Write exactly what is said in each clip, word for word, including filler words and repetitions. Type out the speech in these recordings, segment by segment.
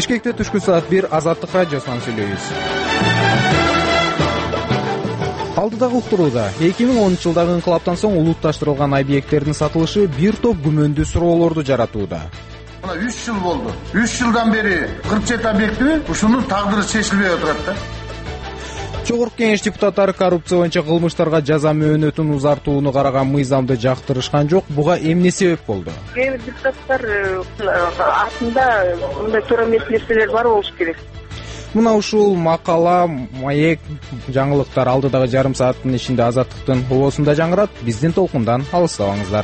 Бишкекте түшкү саат бир Азаттык радиосунан сүйлөйбүз. Алдыдагы уктурууда эки миң онунчу жылдагы инкылаптан соң улутташтырылган объекттердин сатылышы бир топ күмөндүү суроолорду жаратууда. Мына үч жыл болду. үч жылдан бери кырк жети объекти ушунун тагдыры чечилбей отурат да. Жогорку Кеңеш депутаттары коррупция боюнча кылмыштарга жаза мөөнөтүн узартууну караган мыйзамды жактырышкан жок. Буга эмне себеп болду? Кээ бир депутаттар артында мындай туура эмес нерселер бар болуш керек. Мына ушул макала, маек, жаңылыктар алдыдагы жарым сааттын ичинде Азаттыктын оосунда жаңырат. Биздин толкундан алыстабаңыздар.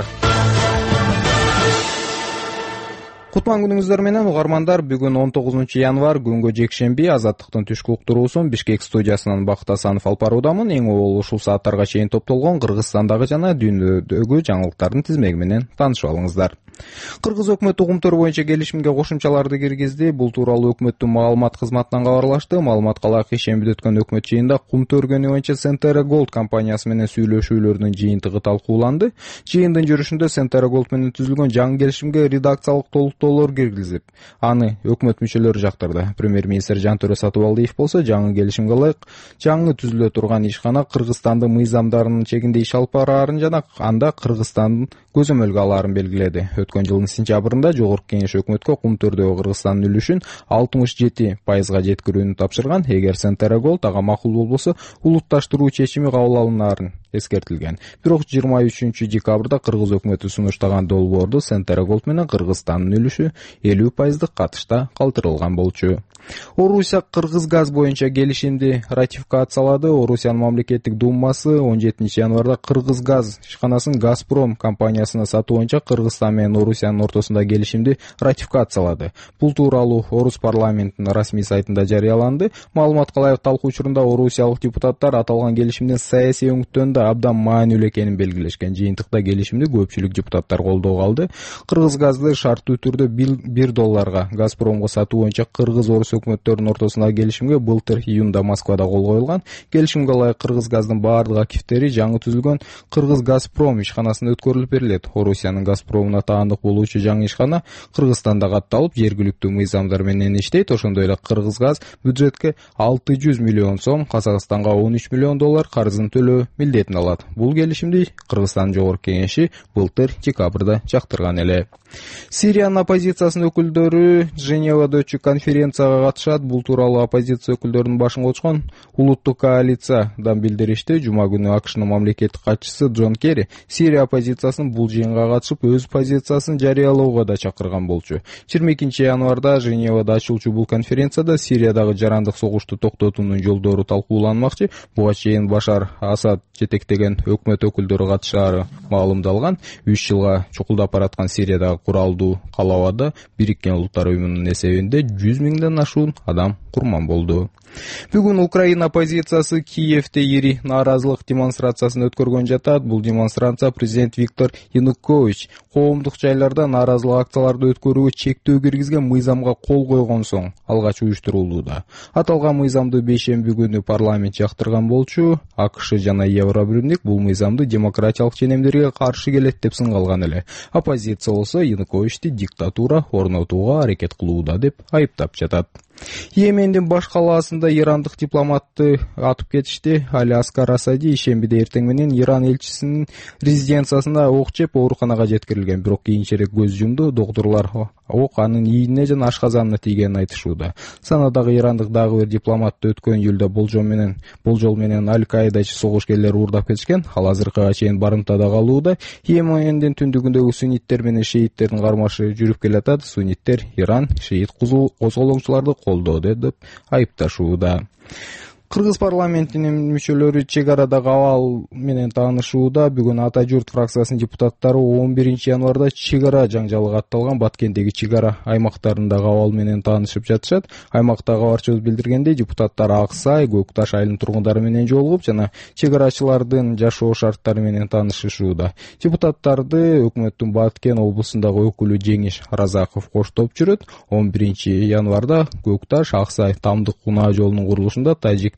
Кутман күнүңүздөр менен угармандар, бүгүн он тогузунчу январь күнгө жекшемби. Азаттыктын түшкү уктуруусун Бишкек студиясынан Бакыт Асанов алып баруудамын. Эң обол ушул сааттарга чейин топтолгон Кыргызстандагы жана дүйнөдөгү жаңылыктардын тизмеги менен таанышып алыңыздар. Кыргыз өкмөтү угумтөр боюнча келишимге кошумчаларды киргизди. Бул тууралуу өкмөттүн маалымат кызматынан кабарлашты. Маалымат калаак ишембиде өткөн өкмөт жыйынында кум төргөнү боюнча Centera Gold компаниясы менен сүйлөшүүлөрдүн жыйынтыгы талкууланды. Жыйындын жүрүшүндө Centera Gold менен түзүлгөн жаңы келишимге редакциялык толуктоолор киргизилип, аны өкмөт мүчөлөрү жактырды. Премьер-министр Жантөрө Сатыбалдиев болсо жаңы келишимге ылайык жаңы түзүлө турган ишкана Кыргызстандын мыйзамдарынын чегинде иш алып бараарын жана анда Кыргызстандын көзөмөлгө алаарын белгиледи. Өткөн жылдын сентябрында Жогорку Кеңеш өкмөткө кум төрдөгү Кыргызстандын үлүшүн алтымыш жети пайызга жеткирүүнү тапшырган. Эгер Centera Gold ага макул болбосо, улутташтыруу чечими кабыл алынаарын эскертилген. Бирок жыйырма үчүнчү декабрда Кыргыз өкмөтү сунуштаган долбоорду Centera Gold менен Кыргызстандын үлүшү элүү пайыздык катышта калтырылган болчу. Орусия Кыргыз газ боюнча келишимди ратификациялады. Орусиянын мамлекеттик думасы он жетинчи январда Кыргыз газ ишканасын Газпром компаниясына сатуу боюнча Кыргызстан менен Орусиянын ортосунда келишимди ратификациялады. Бул тууралуу Орус парламентинин расмий сайтында жарыяланды. Маалыматка ылайык талкуу учурунда орусиялык депутаттар аталган келишимдин саясий өңүттөрүндө абдан маанилүү экенин белгилешкен. Жыйынтыкта келишимди көпчүлүк депутаттар колдоого алды. Кыргыз газды шарттуу түрдө бир долларга Газпромго сатуу боюнча Кыргыз Орус өкмөттөрүнүн ортосундагы келишимге былтыр июнда Москвада кол коюлган. Келишимге ылайык Кыргыз газдын баардык активдери жаңы түзүлгөн Кыргыз Газпром ишканасына өткөрүлүп берилет. Орусиянын Газпромуна таандык болуучу жаңы ишкана Кыргызстанда катталып, жергиликтүү мыйзамдар менен иштейт. Ошондой эле Кыргыз газ бюджетке алты жүз миллион сом, Казакстанга он үч миллион доллар карызын төлөө милдетин алат. Бул келишимди Кыргызстан Жогорку Кеңеши былтыр декабрда жактырган эле. Сириянын оппозициясынын өкүлдөрү Женевада өтчү конференцияга катышат. Бул тууралуу оппозиция өкүлдөрүнүн башын кочкон улуттук коалициядан билдиришти. Жума күнү АКШнын мамлекеттик катчысы Джон Керри Сирия оппозициясынын бул жыйынга катышып, өз позициясын жарыялоого да чакырган болчу. жыйырма экинчи январда Женевада ачылчу бул конференцияда Сириядагы жарандык согушту токтотуунун жолдору талкууланмакчы. Буга чейин Башар Асад жетектеген өкмөт өкүлдөрү катышаары маалымдалган. үч жылга чукулдап бараткан Сириядагы куралдуу калабада Бириккен Улуттар уюмунун эсебинде жүз миңден ашуун адам курман болду. Бүгүн Украина оппозициясы Киевде ири нааразылык демонстрациясын өткөргөн жатат. Бул демонстрация президент Виктор Янукович коомдук жайларда нааразылык акцияларды өткөрүүгө чектөө киргизген мыйзамга кол койгон соң алгач уюштурулууда. Аталган мыйзамды бейшемби күнү парламент жактырган болчу. АКШ жана Евробиримдик бул мыйзамды демократиялык ченемдерге каршы келет деп сынгалган эле. Оппозиция болсо Януковичти диктатура орнотууга аракет кылууда деп айыптап жатат. Йемендин баш калаасында ирандык дипломатты атып кетишти. Али Аскар Асади ишембиде эртең менен Иран элчисинин резиденциясына ок жеп ооруканага жеткирилген, бирок кийинчерээк көз жумду. Доктурлар ок анын ийине жана ашказанына тийгенин айтышууда. Санадагы ирандык дагы бир дипломатты өткөн июлда болжол менен болжол менен Аль-Каидачы согушкерлери уурдап кетишкен. Ал азыркыга чейин барымтада калууда. Йемендин түндүгүндөгү сунниттер менен шииттердин кармашы жүрүп келатат. Сунниттер Иран шиит козголоңчуларды колдоду деп айыпташууда. Кыргыз парламентинин мүчөлөрү чек арадагы абал менен таанышууда. Бүгүн Ата журт фракциясынын депутаттары он биринчи январда чек ара жаңжалы катталган Баткендеги чек ара аймактарындагы абал менен таанышып жатышат. Аймактагы кабарчыбыз билдиргендей, депутаттар Аксай, Көк Таш айылынын тургундары менен жолугуп жана чек арачылардын жашоо шарттары менен таанышышууда. Депутаттарды өкмөттүн Баткен облусундагы өкүлү Жеңиш Разаков коштоп жүрөт. он биринчи январда Көк Таш Аксай Тамдык унаа жолунун курулушунда Тажик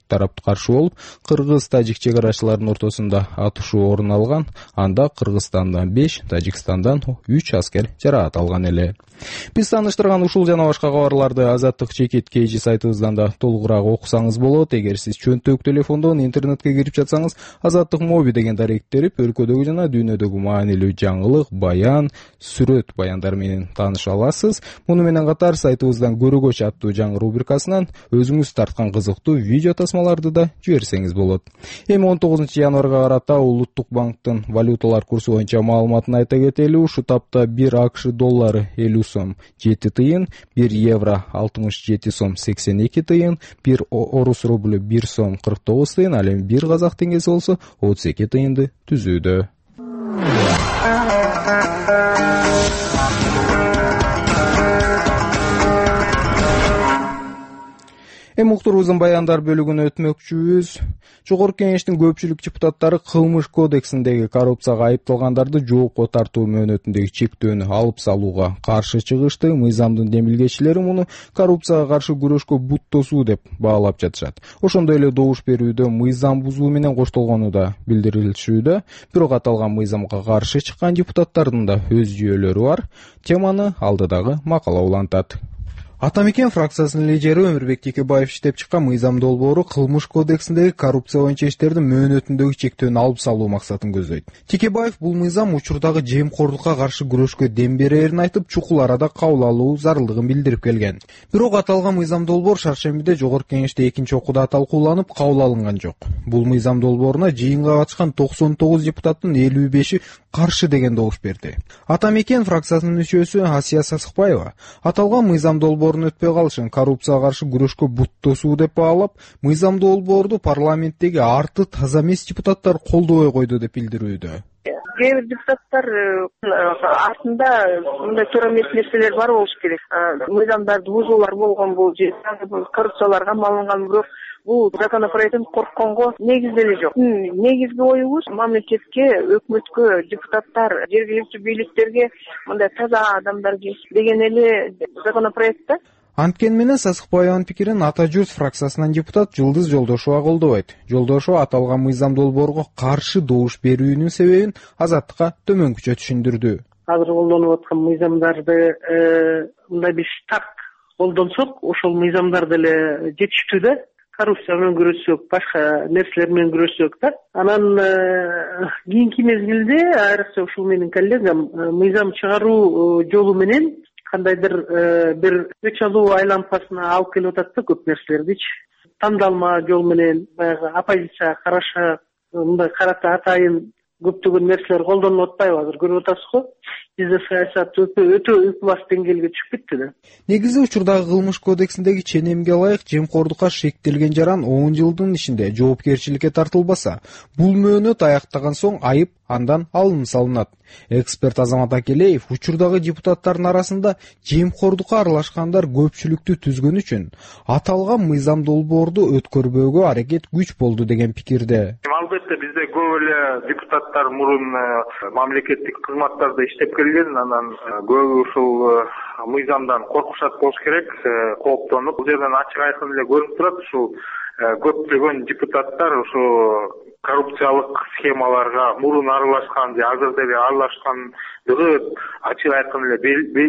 тарапты каршы болуп, кыргыз-тажик чек арачыларынын ортосунда атышуу орун алган. Анда Кыргызстандан беш, Тажикстандан үч аскер жараат алган эле. Биз таныштырган ушул жана башка кабарларды Азаттык чекит kg сайтыбыздан да толугураак окусаңыз болот. Эгер сиз чөнтөк телефондон интернетке кирип жатсаңыз, Азаттык моби деген даректи терип, өлкөдөгү жана дүйнөдөгү маанилүү жаңылык, баян, сүрөт баяндар менен тааныша аласыз. Муну менен катар сайтыбыздан көрөгөч аттуу жаңы рубрикасынан өзүңүз тарткан кызыктуу видео тасмаларды да жиберсеңиз болот. Эми он тогузунчу январга карата Улуттук банктын валюталар курсу боюнча маалыматын айта кетели. Ушу тапта бир акш доллары элүү сом жети тыйын, бир евро алтымыш жети сом сексен эки тыйын, бир орус рублю бир сом кырк тогуз тыйын, ал эми бир казак теңгеси болсо отуз эки тыйынды түзүүдө. Эми уктурубуздун баяндар бөлүгүнө өтмөкчүбүз. Жогорку кеңештин көпчүлүк депутаттары кылмыш кодексиндеги коррупцияга айыпталгандарды жоопко тартуу мөөнөтүндөгү чектөөнү алып салууга каршы чыгышты. Мыйзамдын демилгечилери муну коррупцияга каршы күрөшкө бут тосуу деп баалап жатышат. Ошондой эле добуш берүүдө мыйзам бузуу менен коштолгону да билдирилишүүдө. Бирок аталган мыйзамга каршы чыккан депутаттардын да өз жүйөлөрү бар. Теманы алдыдагы макала улантат. Атамекен фракциясынын лидери Өмүрбек Текебаев иштеп чыккан мыйзам долбоору кылмыш кодексиндеги коррупция боюнча иштердин мөөнөтүндөгү чектөөнү алып салуу максатын көздөйт. Текебаев бул мыйзам учурдагы жемкорлукка каршы күрөшкө дем берерин айтып, чукул арада кабыл алуу зарылдыгын билдирип келген. Бирок аталган мыйзам долбоор шаршембиде жогорку кеңеште экинчи окууда талкууланып, кабыл алынган жок. Бул мыйзам долбооруна жыйынга катышкан токсон тогуз депутаттын элүү беши каршы деген добуш берди. Атамекен фракциясынын мүчөсү Асия Сасыкбаева аталган мыйзам долбоорун өтпөй калышын коррупцияга каршы күрөшкө бут тосуу деп баалап, мыйзам долбоорду парламенттеги арты таза эмес депутаттар колдобой койду деп билдирүүдө. Кээ бир депутаттар артында мындай туура эмес нерселер бар болуш керек. Мыйзамдарды бузуулар болгон, бул коррупцияларга малынган, бирок бул законопроекттен коркконго негиз деле жок. Негизги оюбуз мамлекетке, өкмөткө, депутаттар, жергиликтүү бийликтерге мындай таза адамдар деген эле законопроект да. Анткени менен Сасыкбаеванын пикирин Ата журт фракциясынан депутат Жылдыз Жолдошова колдобойт. Жолдошова аталган мыйзам долбоорго каршы добуш берүүнүн себебин Азаттыкка төмөнкүчө түшүндүрдү. Азыр колдонуп аткан мыйзамдарды мындай биз так колдонсок, ошол мыйзамдар деле жетиштүү да. Коррупция менен күрөшсөк, башка нерселер менен күрөшсөк да. Анан кийинки мезгилде айрыкча ушул менин коллегам мыйзам чыгаруу жолу менен кандайдыр бир өч алуу айлампасына алып келип атат да көп нерселердичи. Тандалма жол менен баягы оппозицияга карашы мындай карата атайын көптөгөн нерселер колдонулуп атпайбы азыр көрүп атасызго? Бизде саясат өтө өтө үкбас деңгээлге түшүп кетти да. Негизи учурдагы кылмыш кодексиндеги ченемге ылайык жемкордукка шектелген жаран он жылдын ичинде жоопкерчиликке тартылбаса, бул мөөнөт аяктаган соң айып андан алым салынат. Эксперт Азамат Акелеев учурдагы депутаттардын арасында жемкордукка аралашкандар көпчүлүктү түзгөн үчүн аталган мыйзам долбоорду өткөрбөөгө аракет күч болду деген пикирде. Албетте бизде көп эле депутаттар мурун мамлекеттик кызматтарда иштеп келген, анан көбү ушул мыйзамдан коркушат болуш керек, кооптонуп. Бул жерден ачык айкын эле көрүнүп турат, ушул көптөгөн депутаттар ушу коррупциялык схемаларга мурун аралашкан же азыр деле аралашкандыгы ачык айкын эле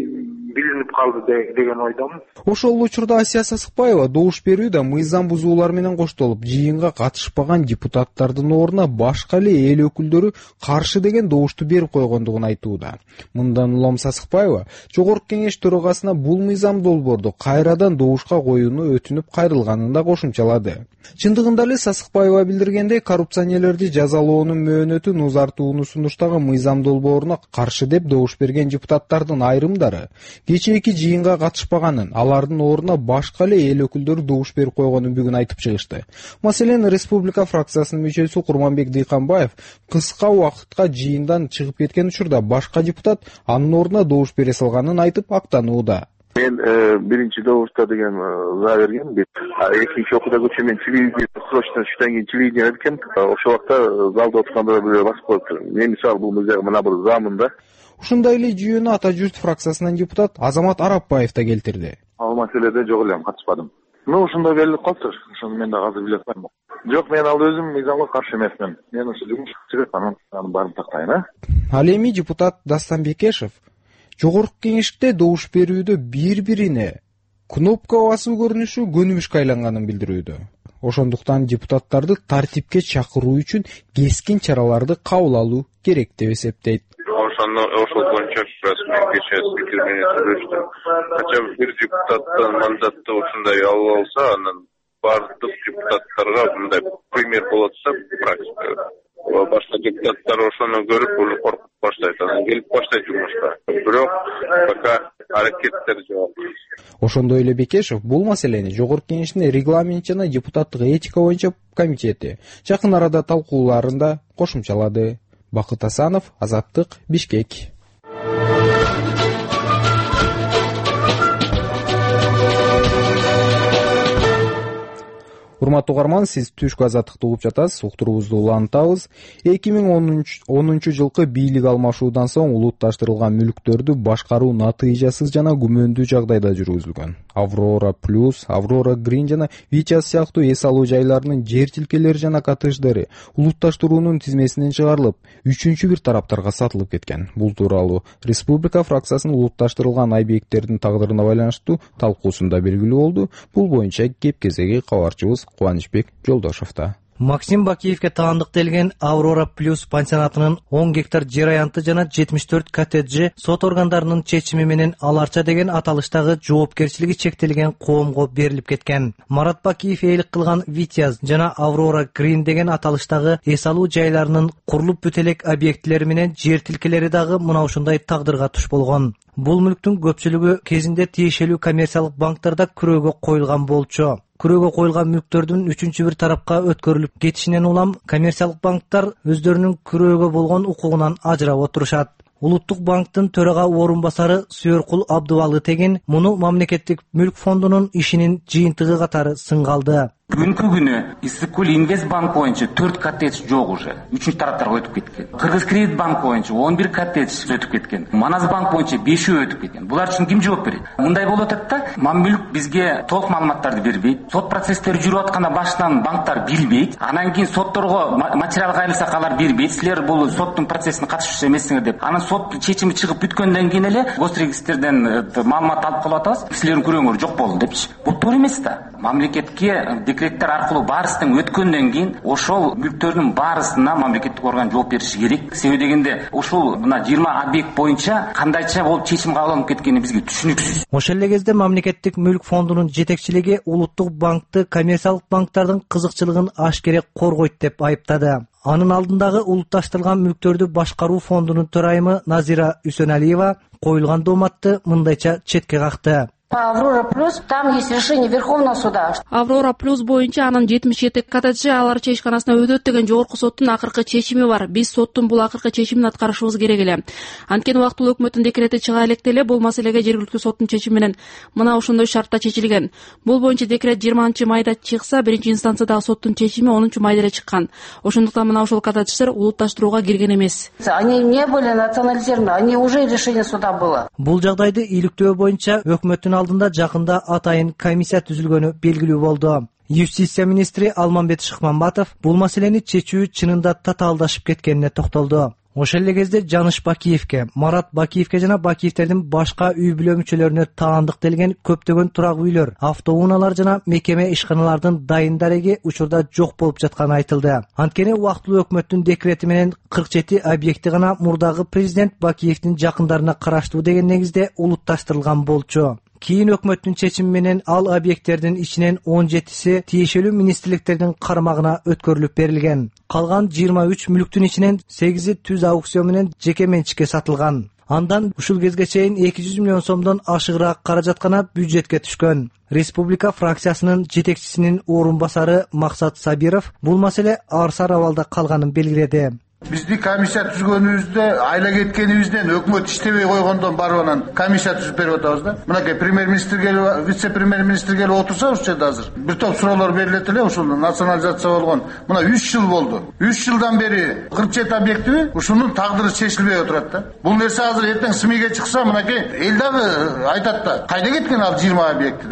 билинип калды деген ойдомун. Ошол учурда Асия Сасыкбаева добуш берүүдө мыйзам бузуулар менен коштолуп, жыйынга катышпаган депутаттардын ордуна башка эле эл өкүлдөрү каршы деген добушту берип койгондугун айтууда. Мындан улам Сасыкбаева жогорку кеңеш төрагасына бул мыйзам долбоорду кайрадан добушка коюуну өтүнүп кайрылганын да кошумчалады. Чындыгында эле Сасыкбаева билдиргендей, коррупционерлерди жазалоонун мөөнөтүн узартууну сунуштаган мыйзам долбооруна каршы деп добуш берген депутаттардын айрымдары кечээки жыйынга катышпаганын, алардын ордуна башка эле эл өкүлдөрү добуш берип койгонун бүгүн айтып чыгышты. Маселен, Республика фракциясынын мүчөсү Курманбек Дыйканбаев кыска убакытка жыйындан чыгып кеткен учурда башка депутат анын ордуна добуш бере салганын айтып актанууда. Мен биринчи добушта деген за берген, экинчи окууда көчө мен телевидение срочно үчтөн кийин телевидение экен. Ошол убакта залда отурганда бирөө басып коюптур. Мен мисалы бул мына бир замын да. Ушундай эле жүйөнү Ата журт фракциясынан депутат Азамат Арапбаев да келтирди. Ал маселеде жок элем, катышпадым. Ну, ушундай берилип калыптыр. Ошону мен дагы азыр биле атпайм. Жок, мен ал өзүм мыйзамга каршы эмесмин. Мен ушу жумуш жүрөт, анан анын баарын тактайын, а? Ал эми депутат Дастан Бекешев Жогорку Кеңеште добуш берүүдө бири-бирине кнопка басуу көрүнүшү көнүмүшкө айланганын билдирүүдө. Ошондуктан депутаттарды тартипке чакыруу үчүн кескин чараларды кабыл алуу керек деп эсептейт. Ошону ошол боюнча расмий кечээ спикер менен сүйлөштүм. Кача бир депутаттын мандаты ушундай алып алса, анан бардык депутаттарга мындай пример болот да практикада. Башка депутаттар ошону көрүп, уну коркуп баштайт, анан келип баштайт жумушка. Бирок пока аракеттер жок. Ошондой эле Бекешев бул маселени Жогорку Кеңештин регламент жана депутаттык этика боюнча комитети жакын арада талкууларында кошумчалады. Бакыт Асанов, Азаттык, Бишкек. Урматтуу угарман, сиз түшкү Азаттыкты угуп жатасыз. Уктуруубузду улантабыз. эки миң онунчу жылкы бийлик алмашуудан соң улутташтырылган мүлктөрдү башкаруу натыйжасыз жана күмөндүү жагдайда жүргүзүлгөн. Аврора Плюс, Аврора Грин жана Вичас сыяктуу эс алуу жайларынын жер тилкелери жана коттедждери улутташтыруунун тизмесинен чыгарылып, үчүнчү бир тараптарга сатылып кеткен. Бул тууралуу Республика фракциясынын улутташтырылган объекттердин тагдырына байланыштуу талкуусунда белгилүү болду. Бул боюнча кеп кезеги кабарчыбыз Кубанычбек Жолдошовто. Максим Бакиевке таандыктелген Аврора Плюс пансионатынын он гектар жер аянты жана жетимиш төрт коттеджи сот органдарынын чечими менен аларча деген аталыштагы жоопкерчилиги чектелген коомго берилип кеткен. Марат Бакиев эйлик кылган Витяз жана Аврора Грин деген аталыштагы эс алуу жайларынын курулуп бүт элек объектилери менен жер тилкелери дагы мына ушундай тагдырга туш болгон. Бул мүлктүн көпчүлүгү кезинде тиешелүү коммерциялык банктарда күрөөгө коюлган болчу. Күрөөгө коюлган мүлктөрдүн үчүнчү бир тарапка өткөрүлүп кетишинен улам коммерциялык банктар өздөрүнүн күрөөгө болгон укугунан ажырап отурушат. Улуттук банктын төрага орун басары Сүйөркул Абдубалы Тегин муну мамлекеттик мүлк фондунун ишинин жыйынтыгы катары сынга алды. Бүгүнкү күнү Иссыккөл Инвест банк боюнча төрт коттедж жок уже. Үчүнчү тараптарга өтүп кеткен. Кыргыз Кредит банк боюнча он бир коттедж өтүп кеткен. Манас банк боюнча бешөө өтүп кеткен. Булар үчүн ким жооп берет? Мындай болуп атат да, мамүлк бизге толук маалыматтарды бербейт. Сот процесстери жүрүп атканда башынан банктар билбейт. Анан кийин сотторго материал кайрылса алар бербейт. Силер бул соттун процессине катышуучу эмессиңер деп. Анан сот чечими чыгып бүткөндөн кийин эле госрегистрден маалымат алып калып атабыз. Силердин күрөөңөр жок болду депчи. Бул туура эмес да. Мамлекетке декреттер аркылуу баарысынан өткөндөн кийин ошол мүлктөрдүн баарысына мамлекеттик орган жооп бериши керек. Себеби дегенде ушул мына жыйырма объект боюнча кандайча болуп чечим кабыл алынып кеткени бизге түшүнүксүз. Ошол эле кезде мамлекеттик мүлк фондунун жетекчилиги улуттук банкты коммерциялык банктардын кызыкчылыгын ашкере коргойт деп айыптады. Анын алдындагы улутташтырылган мүлктөрдү башкаруу фондунун төрайымы Назира Үсөналиева коюлган дооматты мындайча четке какты. Аврора Плюс, там есть решение Верховного суда. Аврора Плюс боюнча анын жетимиш жети коттеджи аларча ишканасына өтөт деген жогорку соттун акыркы чечими бар. Биз соттун бул акыркы чечимин аткарышыбыз керек эле. Анткени убактылуу өкмөттүн декрети чыга электе эле бул маселеге жергиликтүү соттун чечими менен мына ошондой шартта чечилген. Бул боюнча декрет жыйырманчы майда чыкса, биринчи инстанциядагы соттун чечими онунчу майда эле чыккан. Ошондуктан мына ошол коттедждер улутташтырууга кирген эмес. Они не были национализированы, они уже решение суда было. Бул жагдайды иликтөө боюнча өкмөттүн алдында жакында атайын комиссия түзүлгөнү белгилүү болду. Юстиция министри Алмамбет Шыкмамбатов бул маселени чечүү чынында татаалдашып кеткенине токтолду. Ошол эле кезде Жаныш Бакиевке, Марат Бакиевке жана Бакиевтердин башка үй бүлө мүчөлөрүнө таандыктелген көптөгөн турак үйлөр, автоунаалар жана мекеме ишканалардын дайын дареги учурда жок болуп жатканы айтылды. Анткени убактылуу өкмөттүн декрети менен кырк жети объекти гана мурдагы президент Бакиевдин жакындарына караштуу деген негизде улутташтырылган болчу. Кийин өкмөттүн чечими менен ал объекттердин ичинен он жетиси тиешелүү министрликтердин кармагына өткөрүлүп берилген. Калган жыйырма үч мүлктүн ичинен сегизи түз аукцион менен жеке менчикке сатылган. Андан ушул кезге чейин эки жүз миллион сомдон ашыгыраак каражат гана бюджетке түшкөн. Республика фракциясынын жетекчисинин орун басары Максат Сабиров бул маселе арсар абалда калганын белгиледи. Бизди комиссия түзгөнүбүздө айла кеткенибизден өкмөт иштебей койгондон барып анан комиссия түзүп берип атабыз да. Мынакей премьер-министр келип, вице-премьер-министр келип отурса ушул жерде азыр бир топ суроолор берилет эле, ушул национализация болгон. Мына үч жыл болду. үч жылдан бери кырк жети объекти ушунун тагдыры чечилбей отурат да. Бул нерсе азыр эртең СМИге чыкса, мынакей эл дагы айтат да, кайда кеткен ал жыйырма объекти депчи.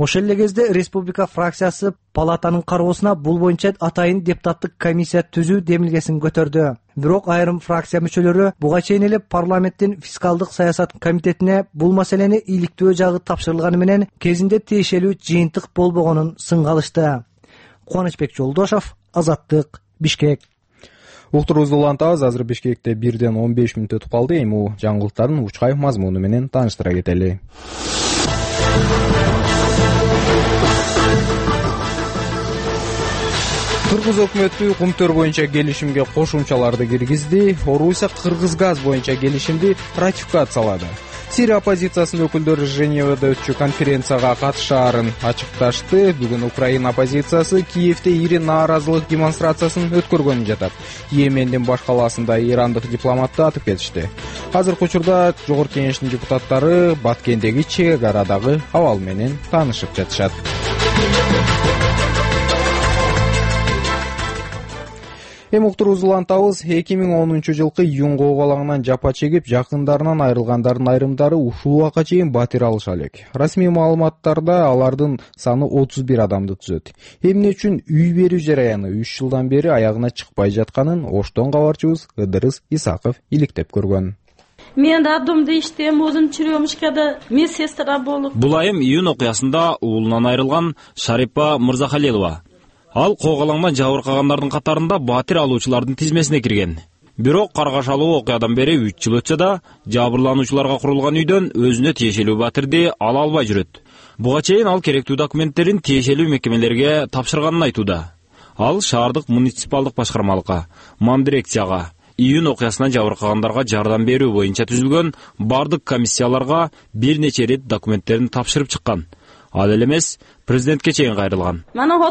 Ошол эле кезде республика фракциясы палатанын кароосуна бул боюнча атайын депутаттык комиссия түзүү демилгесин көтөрдү. Бирок айрым фракция мүчөлөрү буга чейин эле парламенттин фискалдык саясат комитетине бул маселени иликтөө жагы тапшырылганы менен кезинде тиешелүү жыйынтык болбогонун сынга алышты. Кубанычбек Жолдошов, Азаттык, Бишкек. Уктуруубузду улантабыз. Азыр Бишкекте бирден он беш мүнөт өтүп калды. Эми бул жаңылыктардын учкай мазмуну менен тааныштыра кетели. Кыргыз өкмөтү кумтөр боюнча келишимге кошумчаларды киргизди. Орусия Кыргыз газ боюнча келишимди ратификациялады. Сирия оппозициясынын өкүлдөрү Женевада өтчү конференцияга катышаарын ачыкташты. Бүгүн Украина оппозициясы Киевде ири нааразылык демонстрациясын өткөргөнүн жатат. Йемендин баш калаасында ирандык дипломатты атып кетишти. Азыркы учурда Жогорку Кеңештин депутаттары Баткендеги чек арадагы абал менен таанышып жатышат. Эми уктуруубузду улантабыз. эки миң онунчу жылкы июнга оголаңынан жапа чегип, жакындарынан айрылгандардын айрымдары ушул убакка чейин батир алыша элек. Расмий маалыматтарда алардын саны отуз бир адамды түзөт. Эмне үчүн үй берүү жараяны үч жылдан бери аягына чыкпай жатканын Оштон кабарчыбыз Ыдырыс Исаков иликтеп көргөн. Мен роддомдо иштейм, өзүм Черемушкада медсестра болуп. Бул айым июнь окуясында уулунан айрылган Шарипа Мырзахалилова. Ал коголаңдан жабыркагандардын катарында батир алуучулардын тизмесине кирген. Бирок каргашалуу окуядан бери үч жыл өтсө да, жабырлануучуларга курулган үйдөн өзүнө тиешелүү батирди ала албай жүрөт. Буга чейин ал керектүү документтерин тиешелүү мекемелерге тапшырганын айтууда. Ал шаардык муниципалдык башкармалыкка, Мамдирекцияга, июнь окуясынан жабыркагандарга жардам берүү боюнча түзүлгөн бардык комиссияларга бир нече рет документтерин тапшырып чыккан. Ал эле эмес, президентке чейин кайрылган.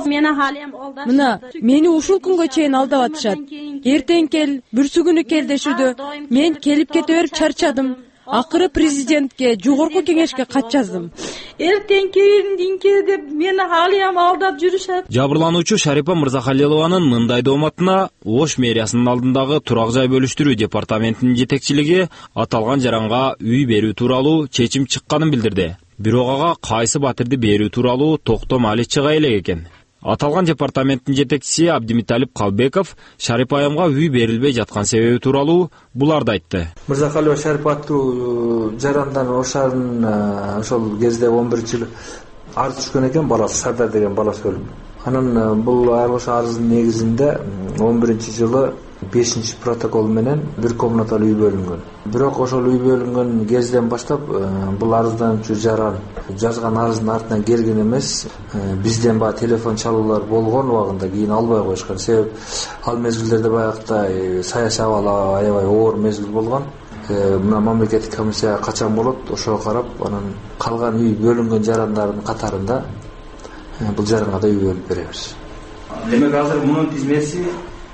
Мына, мени ушул күнгө чейин алдап атышат. Эртең кел, бүрсүгүнү кел дешүүдө. Мен келип кете берип чарчадым. Акыры президентке, Жогорку Кеңешке кат жаздым. Эртең кел, динке деп мени алыям алдап жүрүшөт. Жабырлануучу Шарипа Мырзахалилованын мындай дооматына Ош мэриясынын алдындагы турак жай бөлүштүрүү департаментинин жетекчилиги аталган жаранга үй берүү тууралуу чечим чыкканын билдирди. Бирок ага кайсы батирди берүү тууралуу токтом али чыга элек экен. Аталган департаменттин жетекчиси Абдимиталип Калбеков Шарипа айымга үй берилбей жаткан себеби тууралуу буларды айтты. Мырзахалилова Шарипа аттуу жарандан ошарын ошол кезде он биринчи жылы арыз түшкөн экен, баласы Сардар деген баласы өлүп. Анан бул ошо арыздын негизинде он биринчи жылы бешинчи протокол менен бир комнаталуу үй бөлүнгөн. Бирок ошол үй бөлүнгөн кезден баштап бул арыздануучу жаран жазган арыздын артынан келген эмес. Бизден баягы телефон чалуулар болгон убагында кийин албай коюшкан. Себеп ал мезгилдерде баягыда саясий абал аябай оор мезгил болгон. Мына мамлекеттик комиссия качан болот, ошого карап, анан калган үй бөлүнгөн жарандардын катарында бул жаранга да үй бөлүп беребиз. Демек азыр мунун тизмеси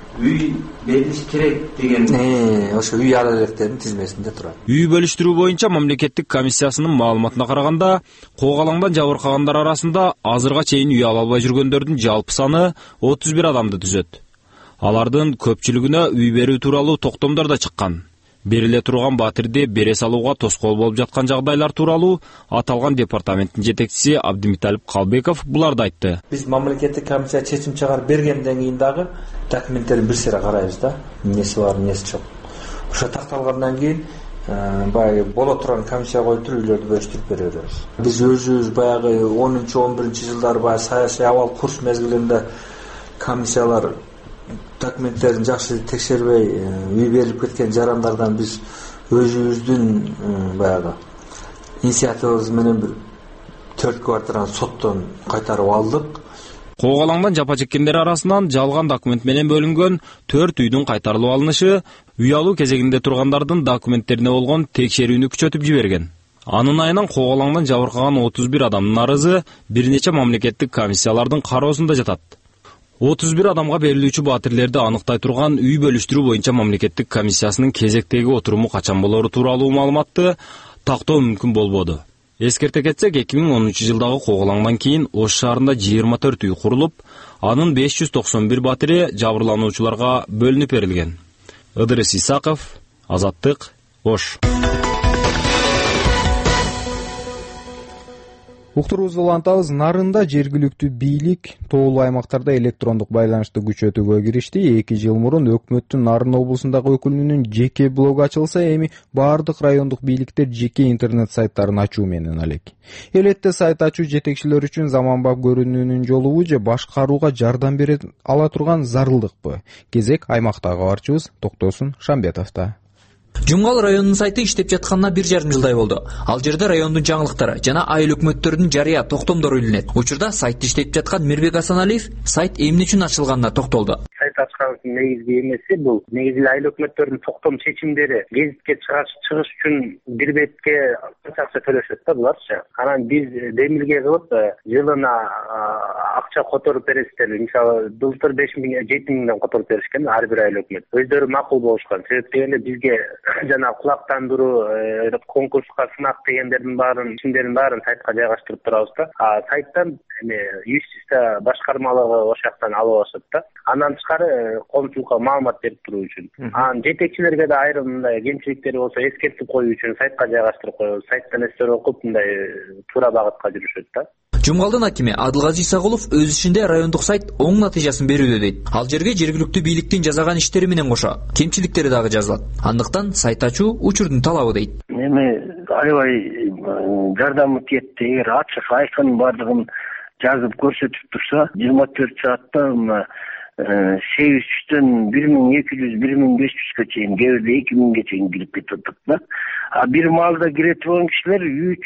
үй берилиш керек деген. Э, ошо үй ала электердин тизмесинде турат. Үй бөлүштүрүү боюнча мамлекеттик комиссиясынын маалыматына караганда, когалаңдан жабыркагандар арасында азырга чейин үй ала албай жүргөндөрдүн жалпы саны отуз бир адамды түзөт. Алардын көпчүлүгүнө үй берүү тууралуу токтомдор да чыккан. Бериле турган батирди бере салууга тоскоол болуп жаткан жагдайлар тууралуу аталган департаменттин жетекчиси Абдимиталип Калбеков буларды айтты. Биз мамлекеттик комиссия чечим чыгарып бергенден кийин дагы документтерди бир сыйра карайбыз да, эмнеси бар, эмнеси жок. Ошо такталгандан кийин баягы боло турган комиссия коюп туруп үйлөрдү бөлүштүрүп бере беребиз. Биз өзүбүз баягы онунчу он биринчи жылдары баягы саясий абал курс мезгилинде комиссиялар документтерин жакшы текшербей үй берилип кеткен жарандардан биз өзүбүздүн баягы инициативабыз менен бир төрт квартираны соттон кайтарып алдык. Когалаңдан жапа чеккендер арасынан жалган документ менен бөлүнгөн төрт үйдүн кайтарылып алынышы үй алуу кезегинде тургандардын документтерине болгон текшерүүнү күчөтүп жиберген. Анын айынан когалаңдан жабыркаган отуз бир адамдын арызы бир нече мамлекеттик комиссиялардын кароосунда жатат. отуз бир адамга берилүүчү батирлерди аныктай турган үй бөлүштүрүү боюнча мамлекеттик комиссиясынын кезектеги отуруму качан болору тууралуу маалыматты тактоо мүмкүн болбоду. Эскерте кетсек, эки миң онунчу жылдагы коголаңдан кийин Ош шаарында жыйырма төрт үй курулуп, анын беш жүз токсон бир батири жабырлануучуларга бөлүнүп берилген. Ыдырыс Исаков, Азаттык, Ош. Уктуруубузду улантабыз. Нарында жергиликтүү бийлик тоолуу аймактарда электрондук байланышты күчөтүүгө киришти. эки жыл мурун өкмөттүн Нарын облусундагы өкүлүнүн жеке блогу ачылса, эми баардык райондук бийликтер жеке интернет сайттарын ачуу менен алек. Элетте сайт ачуу жетекчилер үчүн заманбап көрүнүүнүн жолубу же башкарууга жардам бере ала турган зарылдыкпы? Кезек аймактагы кабарчыбыз Токтосун Шамбетовдо. Жумгал районунун сайты иштеп жатканына бир жарым жылдай болду. Ал жерде райондун жаңылыктары жана айыл өкмөттөрүнүн жарыя токтомдору илинет. Учурда сайт иштеп жаткан Мирбек Асаналиев сайт эмне үчүн ачылганына токтолду. Сайт ачкандын негизги эмеси бул негизи айыл өкмөттөрүнүн токтом чечимдери гезитке чыгыш үчүн бир бетке канча акча төлөшөт да буларчы. Анан биз демилге кылып жылына акча которуп бересиздер. Мисалы былтыр беш миң жети миңден которуп беришкен ар бир айыл өкмөт. Өздөрү макул болушкан. Себеп дегенде бизге жана кулактандыруу, конкурска сынак дегендердин баарын, ишиндердин баарын сайтка жайгаштырып турабыз да. А сайттан эми юстиция башкармалыгы ошол жактан алып алышат да. Андан тышкары коомчулукка маалымат берип туруу үчүн. Анан жетекчилерге да айрым мындай кемчиликтери болсо эскертип коюу үчүн сайтка жайгаштырып коебуз. Сайттан эстер окуп мындай туура багытка жүрүшөт да. Жумгалдын акими Адылгазы Исагулов өз ишинде райондук сайт оң натыйжасын берүүдө дейт. Ал жерге жергиликтүү бийликтин жасаган иштери менен кошо кемчиликтери дагы жазылат. Андыктан сайт ачуу учурдун талабы дейт. Эми аябай жардамы кетти. Эгер ачык айкын бардыгын жазып көрсөтүп турса, жыйырма төрт саатта мына сегиз жүздөн бир миң эки жүз, бир миң беш жүзгө чейин, кээ бирде эки миңге чейин кирип кетип атат да. А бир маалда кире турган кишилер үч,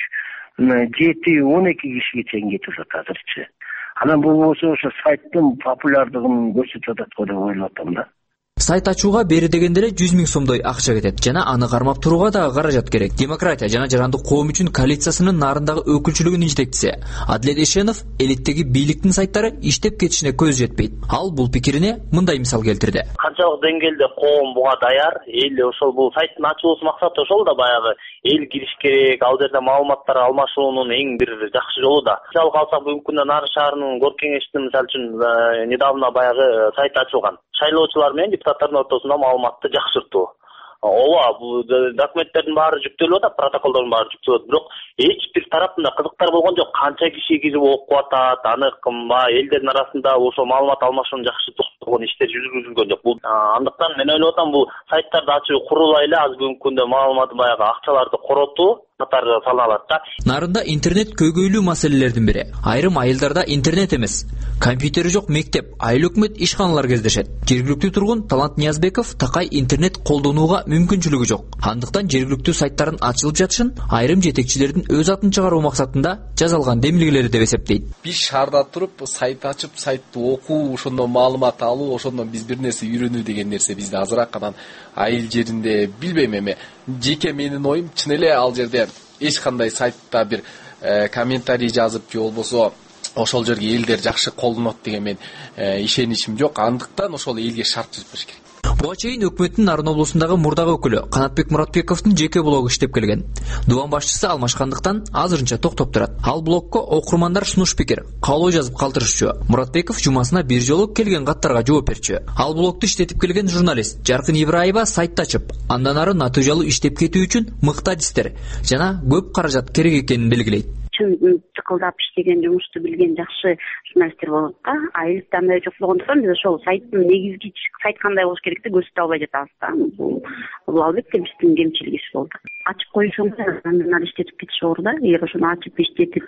жети, он эки кишиге чейин кетип атат азырчы. Анан бул болсо ошо сайттын популярдыгын көрсөтүп атат го деп ойлоп атам да. Сайт ачууга бери дегенде эле жүз миң сомдой акча кетет жана аны кармап турууга дагы каражат керек. Демократия жана жарандык коом үчүн коалициясынын Нарындагы өкүлчүлүгүнүн жетекчиси Адилет Эшенов элиттеги бийликтин сайттары иштеп кетишине көз жетпейт. Ал бул пикирине мындай мисал келтирди. Канчалык деңгээлде коом буга даяр, эл ошол бул сайттын ачылуусу максаты ошол да баягы эл кириш керек, ал жерде маалыматтар алмашуунун эң бир жакшы жолу да. Мисалга алсак бүгүнкү күндө Нарын шаарынын гор кеңешинин мисалы үчүн недавно баягы сайт ачылган. Шайлоочулар менен депутаттардын ортосунда маалыматты жакшыртуу. Ооба, бул документтердин баары жүктөлүп атат, протоколдордун баары жүктөлүп атат, бирок эч бир тарапында кызыктар болгон жок. Канча киши кирип окуп атат, аны кымба элдердин арасында ошо маалымат алмашууну жакшыртуугон иштер жүргүзүлгөн жок. Бул андыктан мен ойлоп атам, бул сайттарды ачуу курулай эле аз бүгүнкү күндө маалыматы баягы акчаларды коротуу катары салалат да. Нарында интернет көйгөйлүү маселелердин бири. Айрым айылдарда интернет эмес, компьютери жок мектеп, айыл өкмөт ишканалар кездешет. Жергиликтүү тургун Талант Ниязбеков такай интернет колдонууга мүмкүнчүлүгү жок. Андыктан жергиликтүү сайттарын ачылып жатышын айрым жетекчилердин өз атын чыгаруу максатында жазалган демилгелери деп эсептейт. Биз шаарда туруп сайт ачып, сайтты окуу, ошондон маалымат алуу, ошондон биз бир нерсе үйрөнүү деген нерсе бизде азыраак. Анан айыл жеринде билбейм эми жеке менин оюм чын эле ал жерде эч кандай сайтта бир э, комментарий жазып же болбосо ошол жерге элдер жакшы колдонот деген мен э, ишеничим жок. Андыктан ошол элге шарт түзүп бериш керек. Буга чейин өкмөттүн Нарын облусундагы мурдагы өкүлү Канатбек Муратбековдун жеке блогу иштеп келген. Дубан башчысы алмашкандыктан азырынча токтоп турат. Ал блогко окурмандар сунуш пикир, каалоо жазып калтырышчу. Муратбеков жумасына бир жолу келген каттарга жооп берчү. Ал блогду иштетип келген журналист Жаркын Ибраева сайт ачып, андан ары натыйжалуу иштеп кетүү үчүн мыкты адистер жана көп каражат керек экенин белгилейт. Чын тыкылдап иштеген, жумушту билген жакшы журналисттер болот да. Айылда андай жок болгондуктан биз ошол сайттын негизги сайт кандай болуш керекти көрсөтө албай жатабыз да. Бул бул албетте биздин кемчилигибиз болду. Ачып коюшуң андан ары иштетип кетиш оор да. Эгер ошону ачып иштетип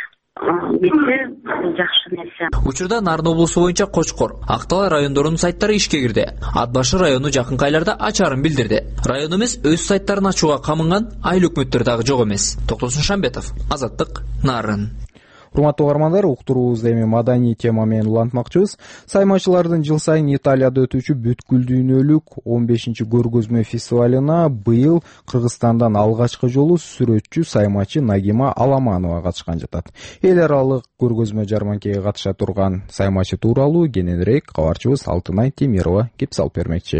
кетсе, бул жакшы нерсе. Учурда Нарын облусу боюнча Кочкор, Актала райондорунун сайттары ишке кирди. Ат башы району жакынкы айларда ачарын билдирди. Район эмес, өз сайттарын ачууга камынган айыл өкмөттөр дагы жок эмес. Токтосун Шамбетов, Азаттык, Нарын. Урматтуу угармандар, уктуруубузду эми маданий тема менен улантмакчыбыз. Саймачылардын жыл сайын Италияда өтүүчү бүткүл дүйнөлүк он бешинчи көргөзмө фестивалына быйыл Кыргызстандан алгачкы жолу сүрөтчү саймачы Нагима Аламанова катышкан жатат. Эл аралык көргөзмө жарманкеге катыша турган саймачы тууралуу кененирээк кабарчыбыз Алтынай Темирова кеп салып бермекчи.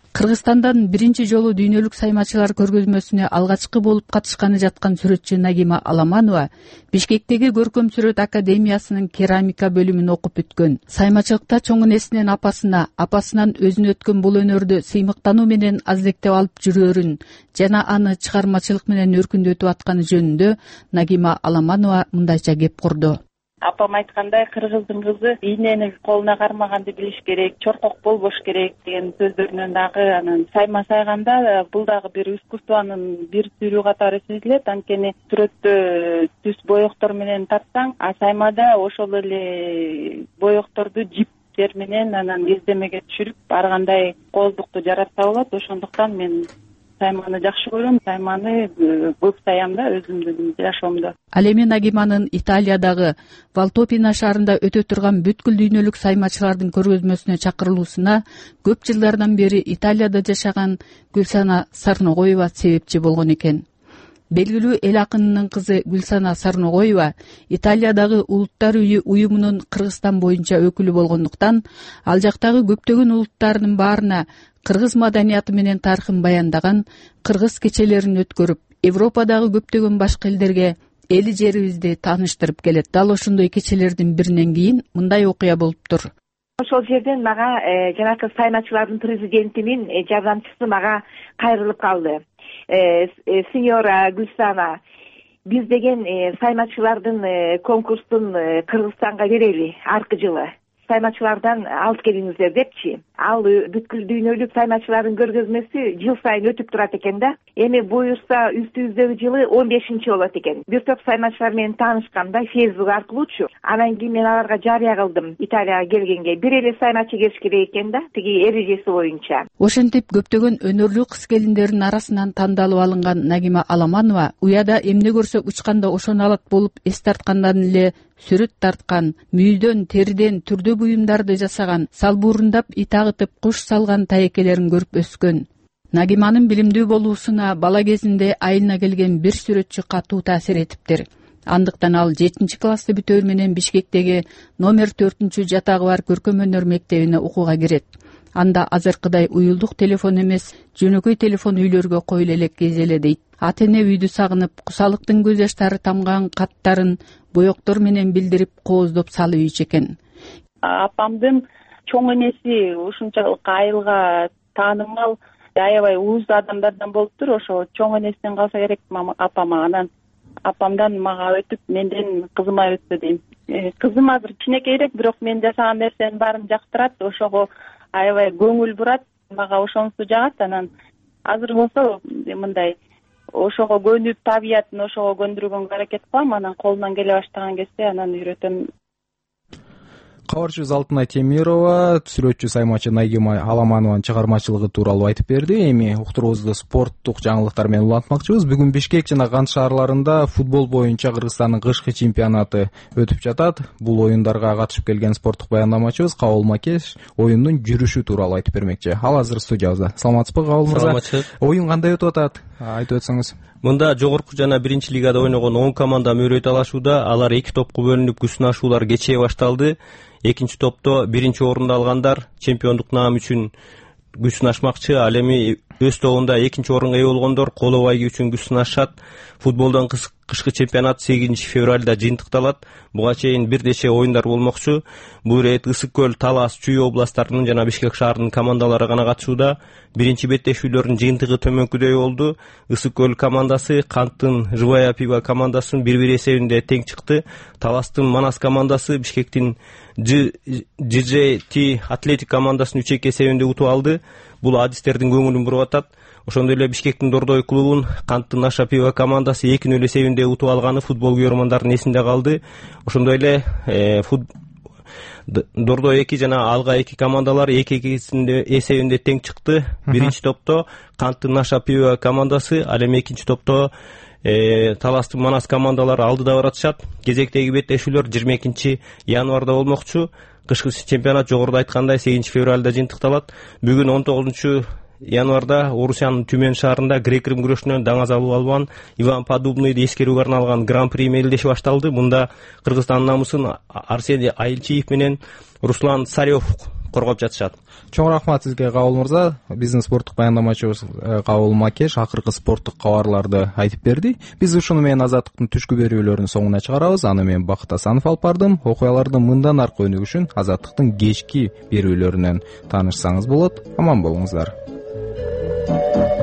Кыргызстандан биринчи жолу дүйнөлүк саймачылар көргөзмөсүнө алгачкы болуп катышканы жаткан сүрөтчү Нагима Аламанова Бишкектеги Көркөм сүрөт академиясынын керамика бөлүмүн окуп бүткөн. Саймачылыкта чоң энесинен апасына, апасынан өзүнө өткөн бул өнөрдү сыймыктануу менен аздектеп алып жүрөрүн жана аны чыгармачылык менен өркүндөтүп атканы жөнүндө Нагима Аламанова мындайча кеп курду. Апам айткандай, кыргыздын кызы ийнени колуна кармаганды билиш керек, чоркок болбош керек деген сөздөрүнөн дагы анан сайма сайганда бул дагы бир искусствонун бир түрү катары сезилет. Анткени сүрөттө түс боектор менен тартсаң, а саймада ошол эле боекторду жиптер менен анан кездемеге түшүрүп ар кандай кооздукту жаратса болот. Ошондуктан мен сайманы жакшы көрөм, сайманы көп саям да өзүмдүн жашоомдо. Ал эми Нагиманын Италиядагы Валтопино шаарында өтө турган бүткүл дүйнөлүк саймачылардын көргөзмөсүнө чакырылуусуна көп жылдардан бери Италияда жашаган Гүлсана Сарногоева себепчи болгон экен. Белгилүү эл акынынын кызы Гүлсана Сарногоева Италиядагы Улуттар үйү уюмунун Кыргызстан боюнча өкүлү болгондуктан ал жактагы көптөгөн улуттардын баарына кыргыз маданияты менен тарыхын баяндаган кыргыз кечелерин өткөрүп, Европадагы көптөгөн башка элдерге эли жерибизди тааныштырып келет. Дал ошондой кечелердин биринен кийин мындай окуя болуптур. Ошол жерден мага жанакы саймачылардын президентинин жардамчысы мага кайрылып калды. Сеньора Гүлсана, биз деген саймачылардын конкурстун Кыргызстанга берели аркы жылы. Саймачылардан алып келиңиздер депчи. Ал бүткүл дүйнөлүк саймачылардын көргөзмөсү жыл сайын өтүп турат экен да. Эми буюрса үстүбүздөгү жылы он бешинчи болот экен. Бир топ саймачылар менен таанышканда Facebook аркылуучу. Анан кийин мен аларга жарыя кылдым Италияга келгенге. Бир эле саймачы келиш керек экен да, тиги эрежеси боюнча. Ошентип көптөгөн өнөрлүү кыз келиндердин арасынан тандалып алынган Нагима Аламанова уяда эмне көрсө учканда ошону алат болуп эс тарткандан эле сүрөт тарткан, мүйдөн, териден түрдүү буюмдарды жасаган, салбуурундап ит агытып куш салган таекелерин көрүп өскөн. Нагиманын билимдүү болуусуна бала кезинде айылына келген бир сүрөтчү катуу таасир этиптир. Андыктан ал жетинчи классты бүтөөр менен Бишкектеги номер төртүнчү жатагы бар көркөм өнөр мектебине окууга кирет. Анда азыркыдай уюлдук телефон эмес, жөнөкөй телефон үйлөргө коюла элек кез эле дейт. Ата эне үйдү сагынып, кусалыктын көз жаштары тамган каттарын боектор менен билдирип, кооздоп салып ийчү экен. Апамдын чоң энеси ушунчалык айылга таанымал, аябай уз адамдардан болуптур. Ошо чоң энесинен калса керек апама. Анан апамдан мага өтүп, менден кызыма өттү дейм. Кызым азыр кичинекейирээк, бирок мен жасаган нерсенин баарын жактырат, ошого аябай көңүл бурат, мага ошонусу жагат. Анан азыр болсо мындай ошого көнүп, табиятын ошого көндүргөнгө аракет кылам. Анан колунан келе баштаган кезде анан үйрөтөм. Кабарчыбыз Алтынай Темирова сүрөтчү саймачы Нагима Аламанованын чыгармачылыгы тууралуу айтып берди. Эми уктуруубузду спорттук жаңылыктар менен улантмакчыбыз. Бүгүн Бишкек жана Кант шаарларында футбол боюнча Кыргызстандын кышкы чемпионаты өтүп жатат. Бул оюндарга катышып келген спорттук баяндамачыбыз Кабыл Макеш оюндун жүрүшү тууралуу айтып бермекчи. Ал азыр студиябызда. Саламатсызбы Кабыл мырза? Саламатчы. Оюн кандай өтүп атат? Айтып өтсөңүз. Мында жогорку жана биринчи лигада ойногон он команда мөрөй талашууда. Алар эки топко бөлүнүп күч сынашуулар кечээ башталды. Экинчи топто биринчи орунду алгандар чемпиондук наам үчүн күч сынашмакчы. Ал эми өз тобунда экинчи орунга ээ болгондор коло байги үчүн күч сынашат. Футболдон кышкы чемпионат сегизинчи февралда жыйынтыкталат. Буга чейин бир нече оюндар болмокчу. Бул ирет Ысык көл, Талас, Чүй областтарынын жана Бишкек шаарынын командалары гана катышууда. Биринчи беттешүүлөрдүн жыйынтыгы төмөнкүдөй болду. Ысык көл командасы Канттын Живая пиво командасын бир бир эсебинде тең чыкты. Таластын Манас командасы Бишкектин джи джей ти Атлетик командасын үч эки эсебинде утуп алды. Бул адистердин көңүлүн буруп атат. Ошондой эле Бишкектин Дордой клубун Канттын Аша пиво командасы эки нөл эсебинде утуп алганы футбол көрөрмандардын эсинде калды. Ошондой эле Дордой эки жана Алга эки командалары эки эки эсебинде тең чыкты. Биринчи топто Канттын Аша пиво командасы, ал эми экинчи топто Таластын Манас командалары алдыда баратышат. Кезектеги беттешүүлөр жыйырма экинчи январда болмокчу. Кышкы чемпионат жогоруда айткандай сегизинчи февралда жыйынтыкталат. Бүгүн он тогузунчу январда Орусиянын Түмен шаарында грек-рим күрөшүнөн даңаз алып алган Иван Подубныйды эскерүүгө арналган гран-при мелдеши башталды. Мында Кыргызстандын намысын Арсений Айылчиев менен Руслан Царев коргоп жатышат. Чоң рахмат сизге, Кабыл мырза. Биздин спорттук баяндамачыбыз Кабыл Макеш акыркы спорттук кабарларды айтып берди. Биз ушуну менен Азаттыктын түшкү берүүлөрүнүн соңуна чыгарабыз. Аны мен Бакыт Асанов алып бардым. Окуялардын мындан аркы өнүгүшүн Азаттыктын кечки берүүлөрүнөн таанышсаңыз болот. Аман болуңуздар.